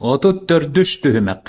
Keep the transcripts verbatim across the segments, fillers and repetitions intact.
Отут төрдүс түһүмәк.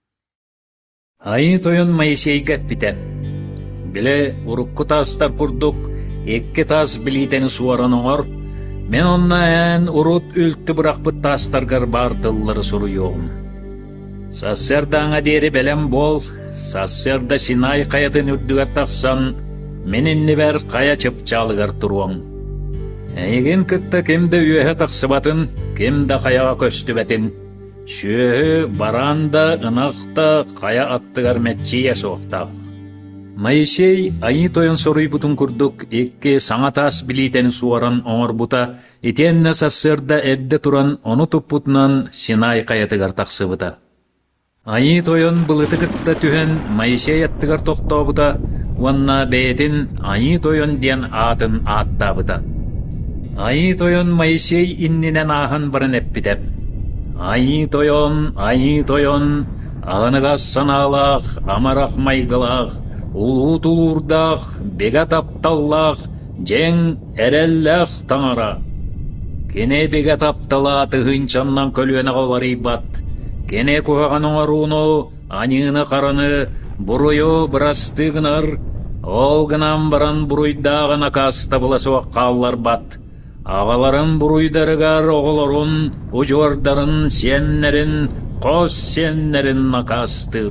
Айы тойон Моисей гәппите. Биле урукку тастар курдук, экке тас билитени суаран оңор, мен онна ән урут үлтті бұрақпыт тастаргар бартыллары суруйуғым. Сассердаңа дери белем бол, сассерда Синай қаятын үрдігер тақсан, менинни бәр қая чыпчалыгар туруң. Әйген кытта кемді үйеhe тақсыбатын, кемді қаяға көстүбәтин. Шүйеhe баранда, ынақта қая аттыгар мәтчие соқтақ. Моисей айы тойын соруй бутун курдук, экке саңатас билитени суаран оңор бута, итенне сассерда эдде туран ону туппутунан Синай қаятыгар тақсыбыта. Айы тойын былыты кытта түхен Моисей аттыгар тоқтабыта, уанна бәйтин айы тойын ден атын аттабыта. Айы тойын Моисей иннинен ахан барын эппитеп. Айы тойон, айы тойон, ағыныгас саналақ, амарақ майғылақ, улу тулурдақ, бега тапталлақ, жең әрелләқ таңара. Кене бега таптала тығынчаннан көлуені қолары бат. Кене куғаған оңаруыну, анығыны қарыны, бұруйу бірастығынар, олғынан баран бұруйдағын акаста бұласы оққалар бат. Ағаларын бұруйдарығар оғыларын, ұжуардарын, сеннерін, қос сеннерін акастыр.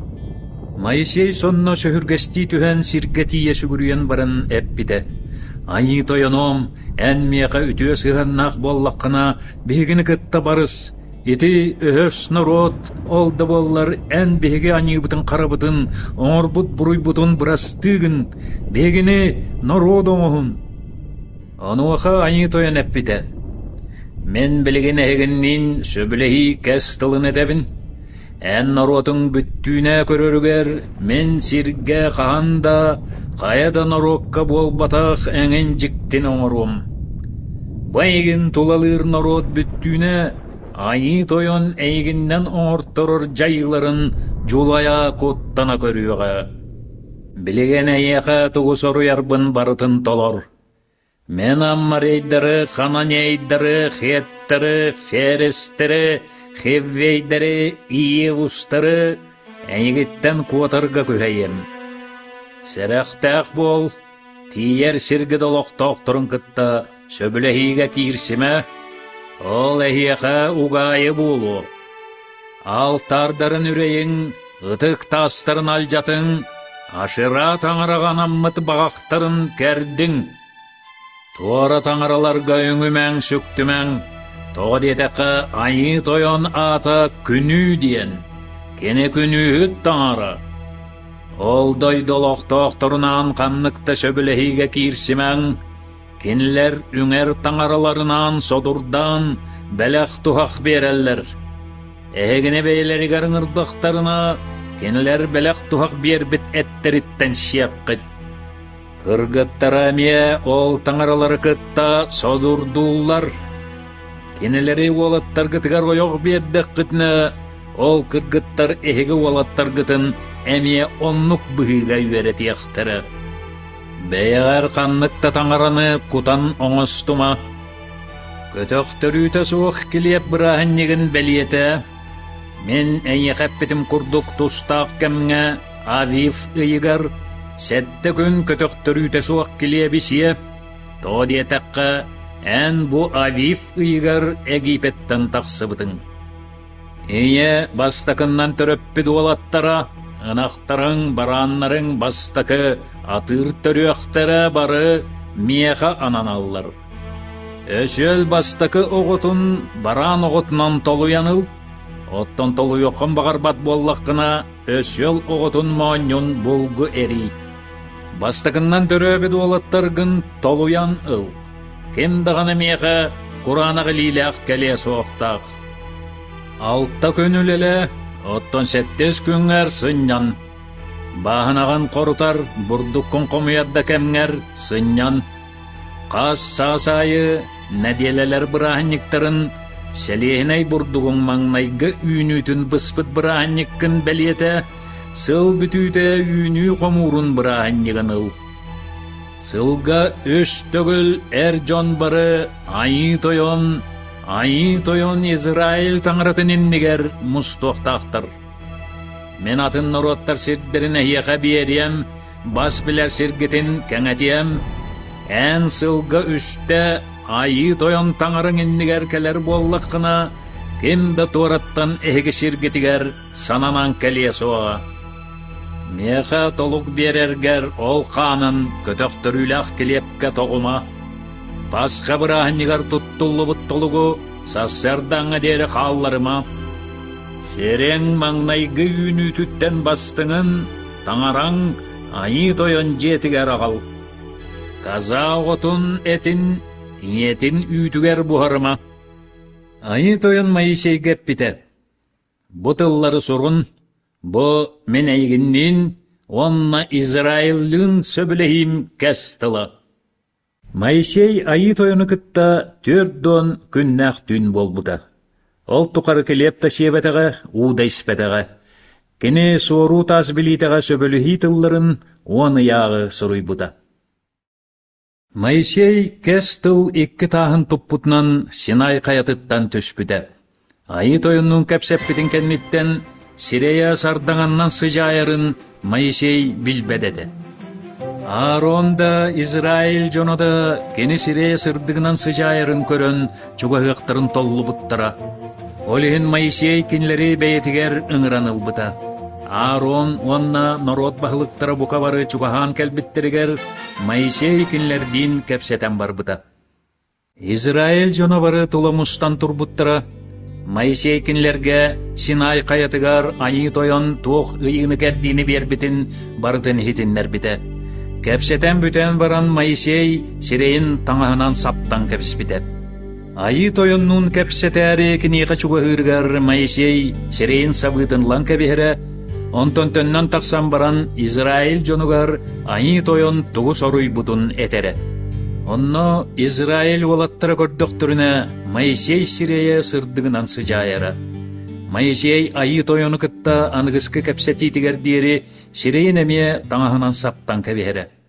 Моисей сонно сөхіргесті түхен сиргетие сүгірүйен барын әппіде. Айы тойоном, ән меқа үтіе сығаннақ боллаққына бейгіні кытта барыс. Ити өһөс народ, олды боллар ән беге анығыбытын қарабытын, оңырбыт бұруйбытын бұрастығын, бегіні народ оңығын. Онуаха айы тойын әппіде. Мен білген әгіннен сөбілеhi кәс тылын әдәбін. Ән народың бүттүйіне көрірігер, мен сирге қағанда, қаяда народқа болбатақ әңін жіктен оңырым. Байгін тулалыр народ бүттүйіне, айы тойын әйгіннен оңырттырыр жайыларын жулая коттана көріуға. Білеген әйеға тұғы сору ярбын барытын толор. Мен аммарейдары, хананейдары, хеттары, ферестері, хеввейдары, иевустары әйгіттен куатарға көйем. Сәрәқтәқ бол, тиер сіргі долоқтақ тұрын кытта сөбіліхіге кирсіме, ол әйеға уғайы болу. Алтардарын үрейін, ұтық тастарын алжатын, ашыра таңыраған аммыт бағақтарын кәрдің. Туара таңыраларға өңімен сүктімен, тоғы детеқі айы тойон ата күні дейін, кене күні үт таңыры. Ол дой долоқтоқтырынан қаннықта сөбіліхіге кирсімен, кенілер үңер таңыраларынан содурдан бәләқ тухақ берелер. Әгіне бейлері ғарыңырдықтарына кенілер бәләқ тухақ бербіт әттеріттен шияққыт. Кыргыттара мие ол таңаралары кытта содурдулар. Кенелери олаттар гытыгар ойоқ бердік кытны, ол кыргыттар эхеге олаттар гытын әмие оннук бұхыға үйерет яқтары. Бәйәғар қаннықта таңараны кутан оңыстыма. Көтөқтөр үйті суық келеп бірахыннегін бәлиеті. Мен әйе қәппетім күрдік тұстақ кәміңе Авив ұйығар. Сәтті күн көтөқтөр үйті суақ келебісие, тоди әтәққа ән бұ Авив ұйығар Египеттен тақсыбытың. Ие бастақыннан түріппі дуалаттара, ынақтарың, баранларың бастақы атыр түріқтері бары мияға ананалылар. Өсел бастақы оғытын баран оғытынан толу яныл, оттан толу yoqын бағарбат боллаққына өсел оғытын мааньон болғы әри. Бастықыннан түрөбі дуалаттарғын толуян ыл. Кем дағаны меға Құранағы лиләқ кәле соқтақ. Алтта көнілелі, оттан сәттес күңер сыннян. Бағынаған қорытар, бұрдық күнқомыядда кәмңер сыннян. Қас сасайы, нәделелер бірахынниктарын, сәлейінай бұрдығын маңнайғы үйнүтін бұспыт бірахынниккін бәлеті, сыл бүтүйті үйні қомурын бірахыннигін ыл. Сылға өш төгіл әр жон бары айы тойон, айы тойон Израиль таңыратын иннигер мустуқтақтыр. Мен атын народтар сирдерін әйеға берем, бас білер сиргетін кәңәтием, ән сылға үшті айы тойон таңырын иннигер кәлер боллаққына, кемді туараттан әйгі сиргетігер сананан кәлие соға. Меха толук берергер ол қанын көтөқтір үлақ келепке тоғыма. Пасқа бірағынығар тұттылы бұттылығы сассардаңа дері қалларыма. Серең маңнайғы үні түттен бастыңын, таңараң айы тойын жетігер ағал. Каза отын әтін, етін үйтігер бұғарыма. Айы тойын Моисей кәппіті. Бұтыллары сұрын, бұ мен әйгіннен, онна Израилін сөбілейім кәстілі. Моисей айы тойыны кытта төрдон күннақ түн болбута. Ол тұқары келепті себетіға, ұуда іспетіға. Кені сору тас білітіға сөбілі хитылларын оны яғы сұруйбута. Моисей кәстіл екі тағын тұппутынан Синай қаятыттан төспіті. Айы тойынның кәпсеппетін кәнметтен Сирея сардаңаннан сыжайырын Моисей білбедеді. Аарон да Израиль жонода кені Сирея сырдығынан сыжайырын көрін чуғағықтырын толлы бұттыра. Олығын Моисей кенлері бәйетігер ұңыраныл бұта. Аарон онна народ бағылықтыра бұқавары чуғахан кәлбіттерігер Моисей кенлерден кәпсетен бар бұта. Израиль жонабары тұламыстан тұр бұттыра. Моисей кенлерге Синай қаятығар айы тойон тоқ ұйыны кәрдіні бербітін бардын хитінлер біті. Кәпсетен бүтен баран Моисей Сирейін таңағынан саптан кәпіспіті. Айы тойоннун кәпсетәрі кенеға чуғығырғар Моисей Сирейін сабғытынлан кәбіхірі, онтон төннен тақсан баран Израиль жонуғар айы тойон тұғы соруй бұтын әтәрі. Онно Израиль олаттыра көрдіқтіріне Моисей Сирея сырдығынан сыжайыры. Моисей айы тойону кытта анығысқы кәпсететігер дейірі Сирейін әме таңағынан саптан кәбіхірі.